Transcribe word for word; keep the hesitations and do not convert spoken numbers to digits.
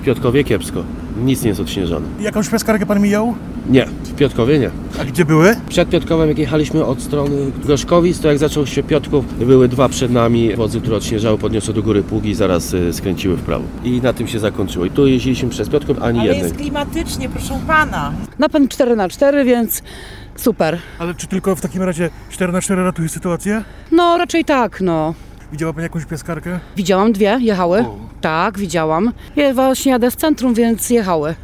Piotrkowie kiepsko. Nic nie jest odśnieżone. Jakąś piaskarkę pan mijał? Nie, w Piotrkowie nie. A gdzie były? Przed Piotrkowem, jak jechaliśmy od strony Groszkowic, to jak zaczął się Piotrków, były dwa przed nami wozy, które odśnieżały, podniosły do góry pługi i zaraz y, skręciły w prawo. I na tym się zakończyło. I tu jeździliśmy przez Piotrków, ani Ale jednej. jest klimatycznie, proszę pana. Napęd cztery na cztery, więc super. Ale czy tylko w takim razie cztery na cztery ratuje sytuację? No raczej tak, no. Widziała pani jakąś piaskarkę? Widziałam dwie, jechały. O. Tak, widziałam. Ja właśnie jadę w centrum, więc jechały.